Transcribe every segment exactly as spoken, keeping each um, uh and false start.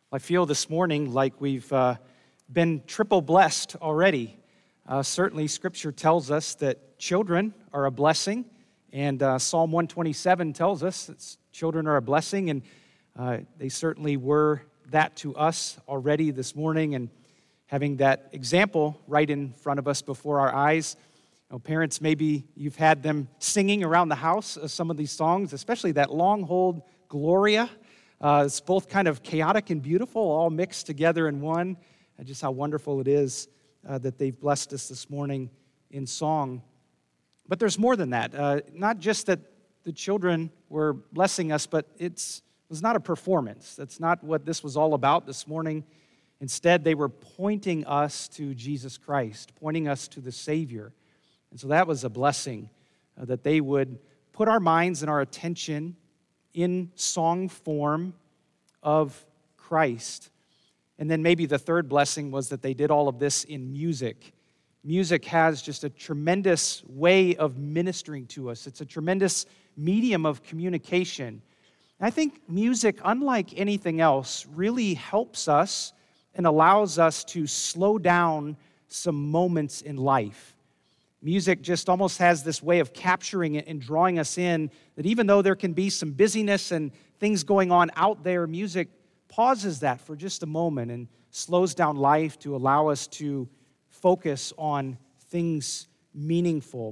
I feel this morning like we've uh, been triple blessed already. Uh, certainly, Scripture tells us that children are a blessing, and uh, Psalm one twenty-seven tells us that children are a blessing, and uh, they certainly were that to us already this morning, and having that example right in front of us before our eyes. You know, parents, maybe you've had them singing around the house uh, some of these songs, especially that long hold Gloria. Uh, it's both kind of chaotic and beautiful, all mixed together in one. Uh, just how wonderful it is uh, that they've blessed us this morning in song. But there's more than that. Uh, not just that the children were blessing us, but it's, it was not a performance. That's not what this was all about this morning. Instead, they were pointing us to Jesus Christ, pointing us to the Savior. And so that was a blessing, uh, that they would put our minds and our attention in song form of Christ. And then maybe the third blessing was that they did all of this in music. Music has just a tremendous way of ministering to us. It's a tremendous medium of communication. And I think music, unlike anything else, really helps us and allows us to slow down some moments in life. Music just almost has this way of capturing it and drawing us in, that even though there can be some busyness and things going on out there, music pauses that for just a moment and slows down life to allow us to focus on things meaningful.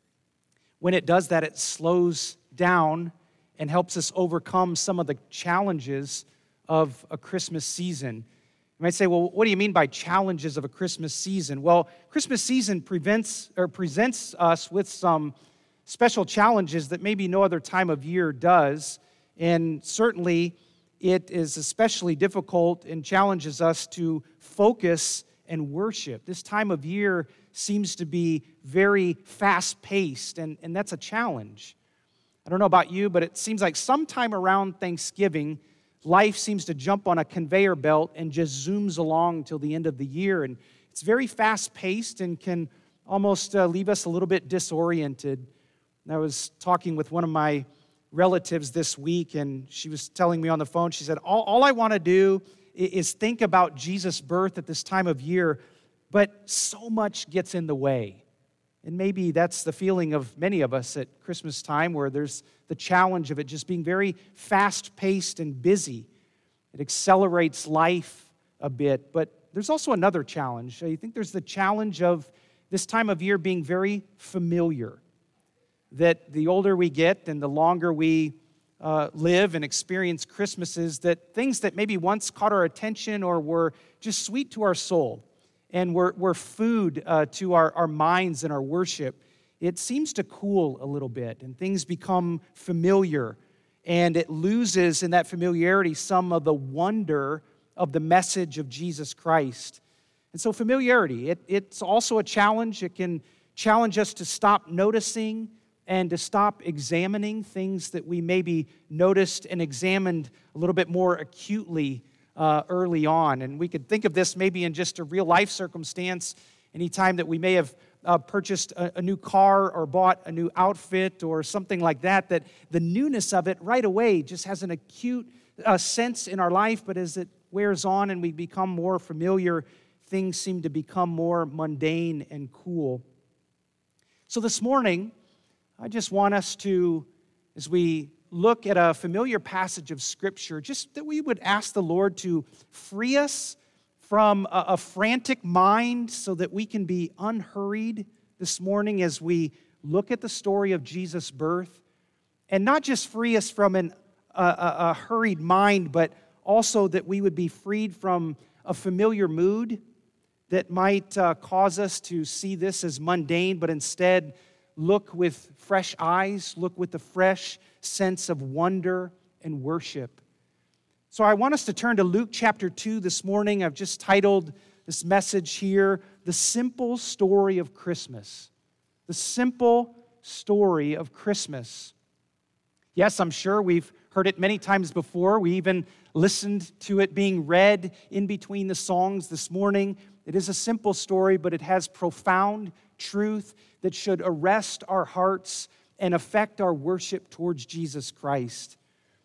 When it does that, it slows down and helps us overcome some of the challenges of a Christmas season. You might say, well, what do you mean by challenges of a Christmas season? Well, Christmas season prevents or presents us with some special challenges that maybe no other time of year does. And certainly, it is especially difficult and challenges us to focus and worship. This time of year seems to be very fast-paced, and, and that's a challenge. I don't know about you, but it seems like sometime around Thanksgiving, life seems to jump on a conveyor belt and just zooms along till the end of the year. And it's very fast-paced and can almost uh, leave us a little bit disoriented. And I was talking with one of my relatives this week, and she was telling me on the phone, she said, all, all I want to do is think about Jesus' birth at this time of year, but so much gets in the way. And maybe that's the feeling of many of us at Christmas time, where there's the challenge of it just being very fast-paced and busy. It accelerates life a bit, but there's also another challenge. I think there's the challenge of this time of year being very familiar, that the older we get and the longer we uh, live and experience Christmases, that things that maybe once caught our attention or were just sweet to our soul, and we're, we're food uh, to our, our minds and our worship, it seems to cool a little bit, and things become familiar, and it loses in that familiarity some of the wonder of the message of Jesus Christ. And so familiarity, it, it's also a challenge. It can challenge us to stop noticing and to stop examining things that we maybe noticed and examined a little bit more acutely Uh, early on. And we could think of this maybe in just a real life circumstance, anytime that we may have uh, purchased a, a new car or bought a new outfit or something like that, that the newness of it right away just has an acute uh, sense in our life, but as it wears on and we become more familiar, things seem to become more mundane and cool. So this morning, I just want us to, as we look at a familiar passage of Scripture, just that we would ask the Lord to free us from a, a frantic mind so that we can be unhurried this morning as we look at the story of Jesus' birth. And not just free us from an, a, a, a hurried mind, but also that we would be freed from a familiar mood that might uh, cause us to see this as mundane, but instead look with fresh eyes, look with a fresh sense of wonder and worship. So I want us to turn to Luke chapter two this morning. I've just titled this message here, The Simple Story of Christmas. The Simple Story of Christmas. Yes, I'm sure we've heard it many times before. We even listened to it being read in between the songs this morning. It is a simple story, but it has profound truth that should arrest our hearts and affect our worship towards Jesus Christ.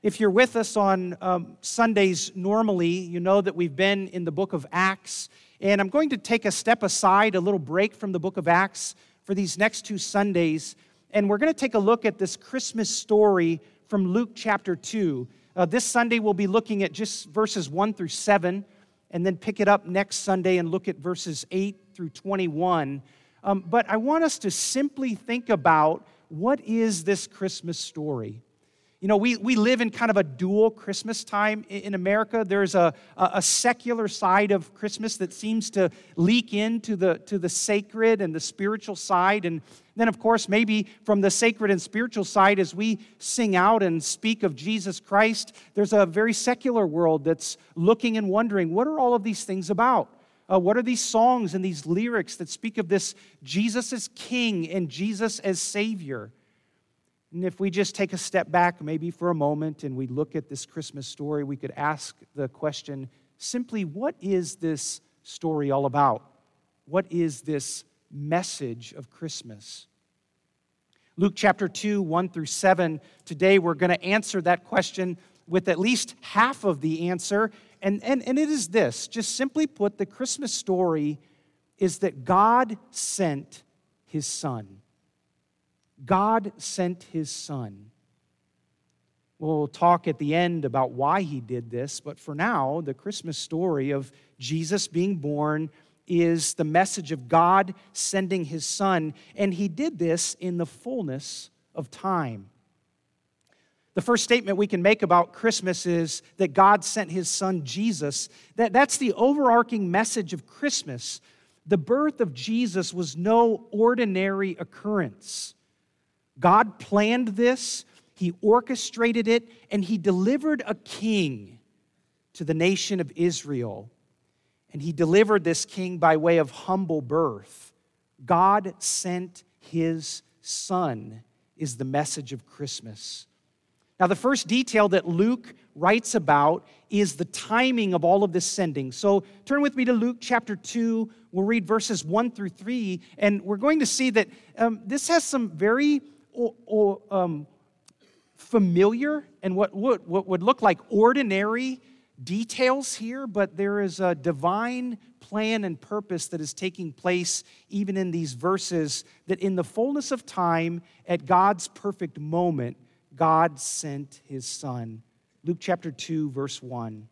If you're with us on um, Sundays normally, you know that we've been in the book of Acts, and I'm going to take a step aside, a little break from the book of Acts for these next two Sundays, and we're going to take a look at this Christmas story from Luke chapter two. Uh, this Sunday we'll be looking at just verses one through seven, and then pick it up next Sunday and look at verses eight through twenty-one. Um, but I want us to simply think about, what is this Christmas story? You know, we, we live in kind of a dual Christmas time in America. There's a, a secular side of Christmas that seems to leak into the, to the sacred and the spiritual side. And then, of course, maybe from the sacred and spiritual side, as we sing out and speak of Jesus Christ, there's a very secular world that's looking and wondering, what are all of these things about? Uh, what are these songs and these lyrics that speak of this Jesus as King and Jesus as Savior? And if we just take a step back maybe for a moment and we look at this Christmas story, we could ask the question simply, what is this story all about? What is this message of Christmas? Luke chapter two, one through seven, today we're going to answer that question with at least half of the answer. And, and, and it is this, just simply put, the Christmas story is that God sent His Son. God sent His Son. We'll talk at the end about why He did this, but for now, the Christmas story of Jesus being born is the message of God sending His Son, and He did this in the fullness of time. The first statement we can make about Christmas is that God sent His Son, Jesus. That, that's the overarching message of Christmas. The birth of Jesus was no ordinary occurrence. God planned this, He orchestrated it, and He delivered a king to the nation of Israel. And He delivered this king by way of humble birth. God sent His Son is the message of Christmas. Now, the first detail that Luke writes about is the timing of all of this sending. So turn with me to Luke chapter two. We'll read verses one through three, and we're going to see that um, this has some very Or, or, um, familiar and what would, what would look like ordinary details here, but there is a divine plan and purpose that is taking place even in these verses, that in the fullness of time, at God's perfect moment, God sent His Son. Luke chapter two, verse one.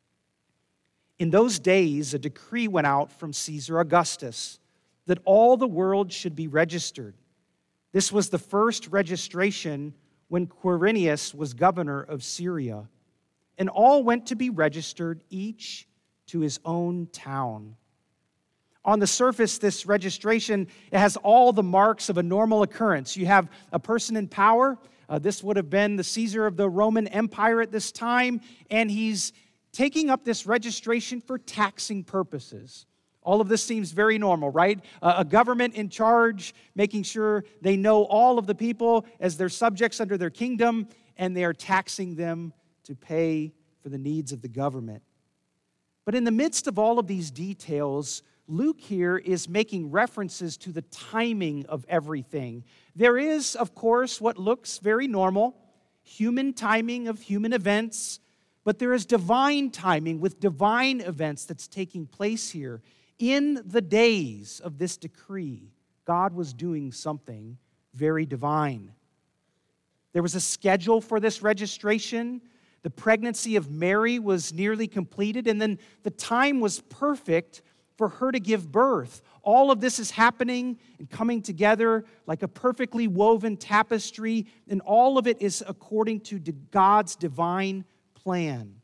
In those days, a decree went out from Caesar Augustus that all the world should be registered. This was the first registration when Quirinius was governor of Syria. And all went to be registered, each to his own town. On the surface, this registration, it has all the marks of a normal occurrence. You have a person in power. Uh, this would have been the Caesar of the Roman Empire at this time. And he's taking up this registration for taxing purposes. All of this seems very normal, right? Uh, a government in charge, making sure they know all of the people as their subjects under their kingdom, and they are taxing them to pay for the needs of the government. But in the midst of all of these details, Luke here is making references to the timing of everything. There is, of course, what looks very normal, human timing of human events, but there is divine timing with divine events that's taking place here. In the days of this decree, God was doing something very divine. There was a schedule for this registration. The pregnancy of Mary was nearly completed, and then the time was perfect for her to give birth. All of this is happening and coming together like a perfectly woven tapestry, and all of it is according to God's divine plan.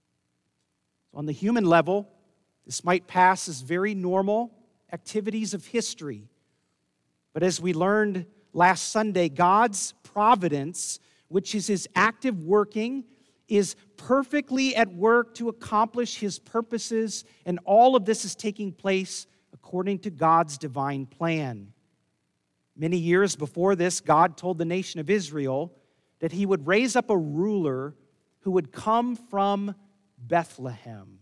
On the human level, this might pass as very normal activities of history. But as we learned last Sunday, God's providence, which is His active working, is perfectly at work to accomplish His purposes, and all of this is taking place according to God's divine plan. Many years before this, God told the nation of Israel that He would raise up a ruler who would come from Bethlehem.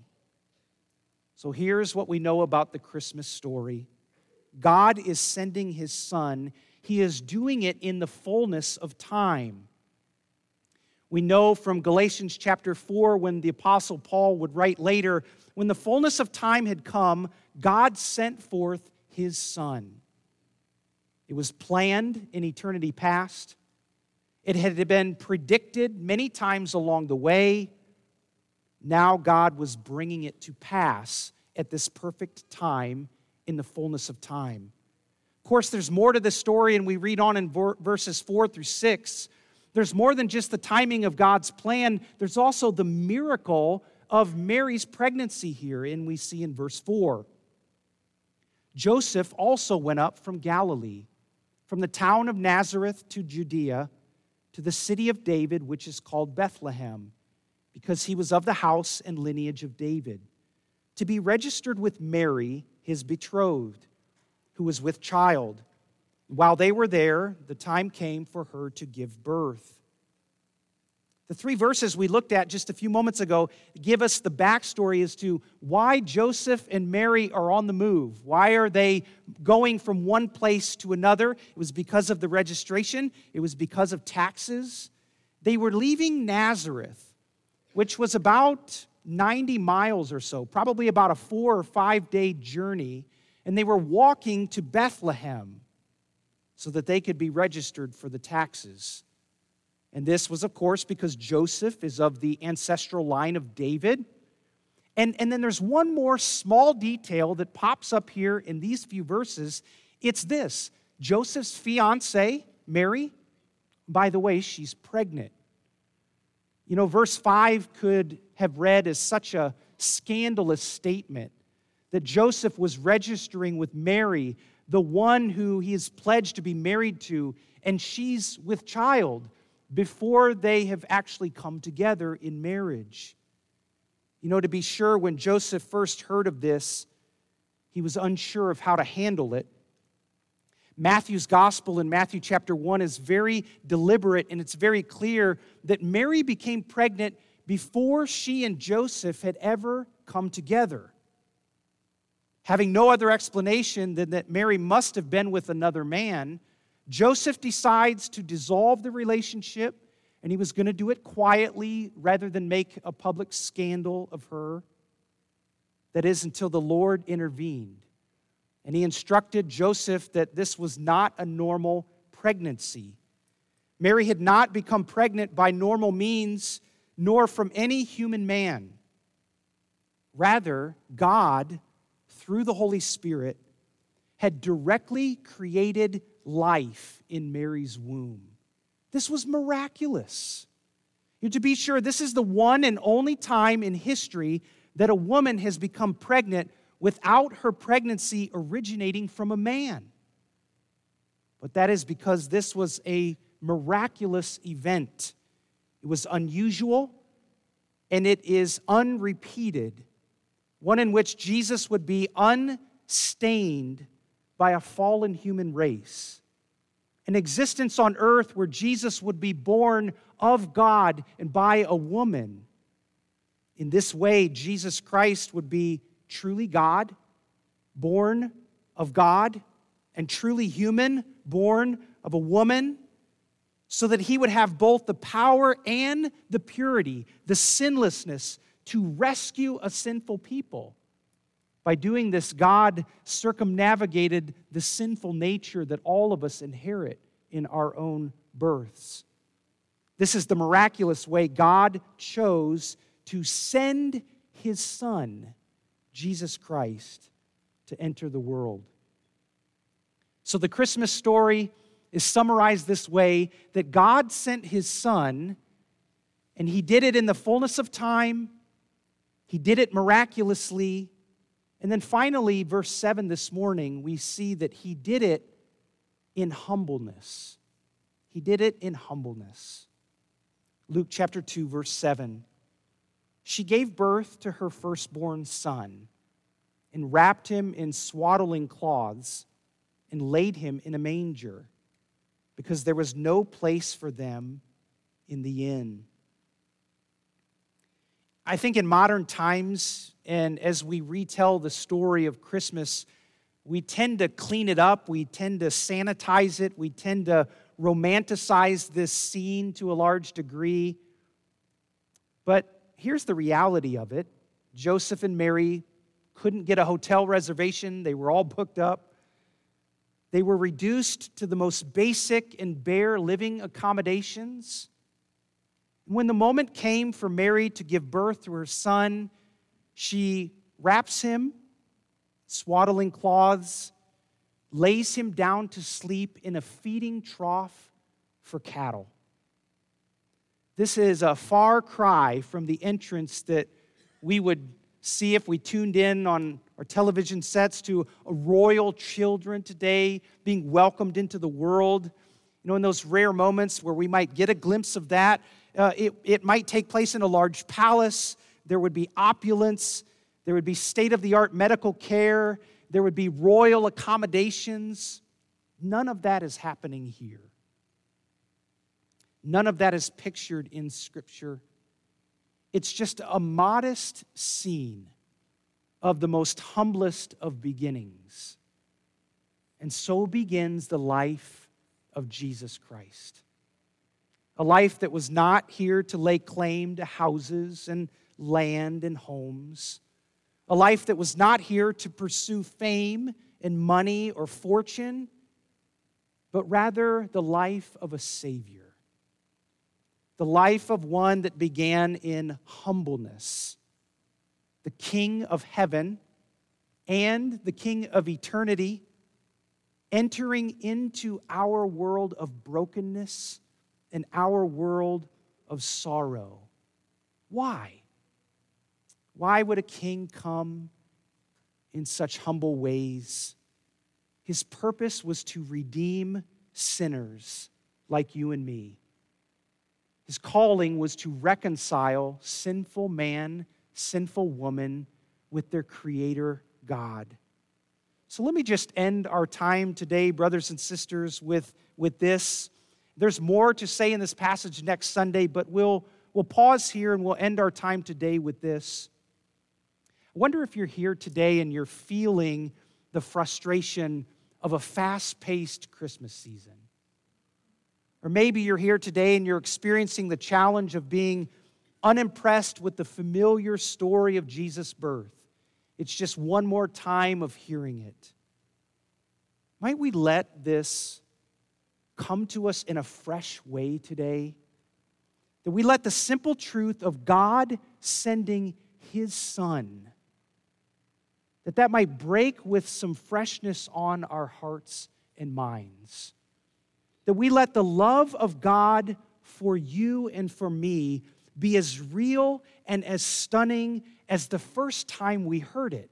So here's what we know about the Christmas story. God is sending His Son. He is doing it in the fullness of time. We know from Galatians chapter four, when the Apostle Paul would write later, when the fullness of time had come, God sent forth his Son. It was planned in eternity past. It had been predicted many times along the way. Now God was bringing it to pass at this perfect time in the fullness of time. Of course, there's more to this story, and we read on in verses four through six. There's more than just the timing of God's plan. There's also the miracle of Mary's pregnancy here, and we see in verse four. Joseph also went up from Galilee, from the town of Nazareth to Judea, to the city of David, which is called Bethlehem, because he was of the house and lineage of David, to be registered with Mary, his betrothed, who was with child. While they were there, the time came for her to give birth. The three verses we looked at just a few moments ago give us the backstory as to why Joseph and Mary are on the move. Why are they going from one place to another? It was because of the registration. It was because of taxes. They were leaving Nazareth, which was about ninety miles or so, probably about a four or five day journey, and they were walking to Bethlehem so that they could be registered for the taxes. And this was, of course, because Joseph is of the ancestral line of David. And, and then there's one more small detail that pops up here in these few verses. It's this: Joseph's fiancée, Mary, by the way, she's pregnant. You know, verse five could have read as such a scandalous statement that Joseph was registering with Mary, the one who he is pledged to be married to, and she's with child, before they have actually come together in marriage. You know, to be sure, when Joseph first heard of this, he was unsure of how to handle it. Matthew's gospel in Matthew chapter one is very deliberate, and it's very clear that Mary became pregnant before she and Joseph had ever come together. Having no other explanation than that Mary must have been with another man, Joseph decides to dissolve the relationship, and he was going to do it quietly rather than make a public scandal of her. That is, until the Lord intervened. And he instructed Joseph that this was not a normal pregnancy. Mary had not become pregnant by normal means, nor from any human man. Rather, God, through the Holy Spirit, had directly created life in Mary's womb. This was miraculous. And to be sure, this is the one and only time in history that a woman has become pregnant without her pregnancy originating from a man. But that is because this was a miraculous event. It was unusual, and it is unrepeated, one in which Jesus would be unstained by a fallen human race. An existence on earth where Jesus would be born of God and by a woman. In this way, Jesus Christ would be truly God, born of God, and truly human, born of a woman, so that he would have both the power and the purity, the sinlessness to rescue a sinful people. By doing this, God circumnavigated the sinful nature that all of us inherit in our own births. This is the miraculous way God chose to send his Son, Jesus Christ, to enter the world. So the Christmas story is summarized this way, that God sent his Son, and he did it in the fullness of time. He did it miraculously. And then finally, verse seven this morning, we see that he did it in humbleness. He did it in humbleness. Luke chapter two, verse seven. She gave birth to her firstborn son and wrapped him in swaddling cloths and laid him in a manger because there was no place for them in the inn. I think in modern times, and as we retell the story of Christmas, we tend to clean it up, we tend to sanitize it, we tend to romanticize this scene to a large degree. But here's the reality of it. Joseph and Mary couldn't get a hotel reservation. They were all booked up. They were reduced to the most basic and bare living accommodations. When the moment came for Mary to give birth to her son, she wraps him, swaddling cloths, lays him down to sleep in a feeding trough for cattle. This is a far cry from the entrance that we would see if we tuned in on our television sets to a royal children today being welcomed into the world. You know, in those rare moments where we might get a glimpse of that, uh, it, it might take place in a large palace. There would be opulence. There would be state-of-the-art medical care. There would be royal accommodations. None of that is happening here. None of that is pictured in Scripture. It's just a modest scene of the most humblest of beginnings. And so begins the life of Jesus Christ. A life that was not here to lay claim to houses and land and homes. A life that was not here to pursue fame and money or fortune, but rather the life of a Savior. The life of one that began in humbleness. The King of heaven and the King of eternity entering into our world of brokenness and our world of sorrow. Why? Why would a king come in such humble ways? His purpose was to redeem sinners like you and me. His calling was to reconcile sinful man, sinful woman with their Creator God. So let me just end our time today, brothers and sisters, with, with this. There's more to say in this passage next Sunday, but we'll, we'll pause here and we'll end our time today with this. I wonder if you're here today and you're feeling the frustration of a fast-paced Christmas season. Or maybe you're here today and you're experiencing the challenge of being unimpressed with the familiar story of Jesus' birth. It's just one more time of hearing it. Might we let this come to us in a fresh way today? That we let the simple truth of God sending His Son, that that might break with some freshness on our hearts and minds. That we let the love of God for you and for me be as real and as stunning as the first time we heard it.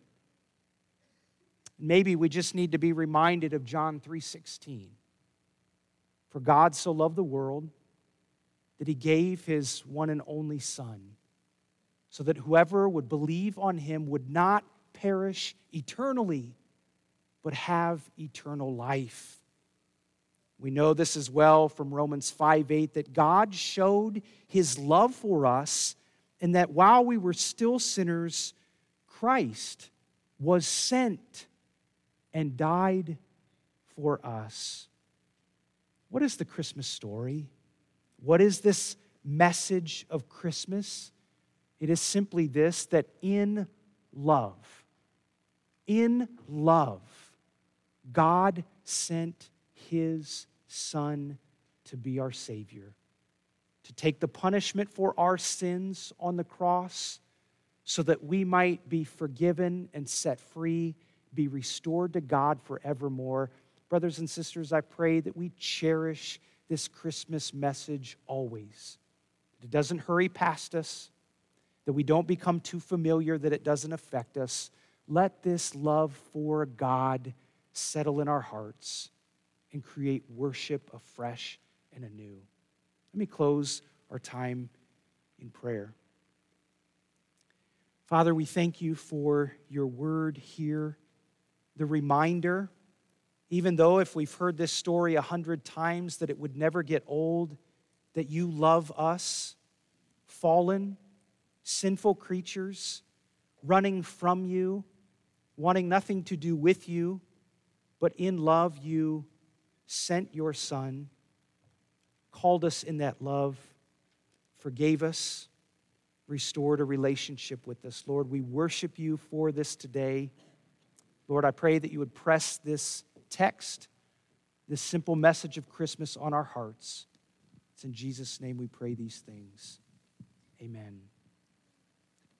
Maybe we just need to be reminded of John three sixteen. For God so loved the world that He gave His one and only Son, so that whoever would believe on Him would not perish eternally, but have eternal life. We know this as well from Romans five eight, that God showed His love for us, and that while we were still sinners, Christ was sent and died for us. What is the Christmas story? What is this message of Christmas? It is simply this, that in love, in love, God sent His Son to be our Savior, to take the punishment for our sins on the cross so that we might be forgiven and set free, be restored to God forevermore. Brothers and sisters, I pray that we cherish this Christmas message always. That it doesn't hurry past us, that we don't become too familiar, that it doesn't affect us. Let this love for God settle in our hearts and create worship afresh and anew. Let me close our time in prayer. Father, we thank You for Your word here, the reminder, even though if we've heard this story a hundred times, that it would never get old, that You love us, fallen, sinful creatures, running from You, wanting nothing to do with You, but in love You sent Your Son, called us in that love, forgave us, restored a relationship with us. Lord, we worship you for this today. Lord, I pray that you would press this text, this simple message of Christmas on our hearts. It's in Jesus' name we pray these things. Amen.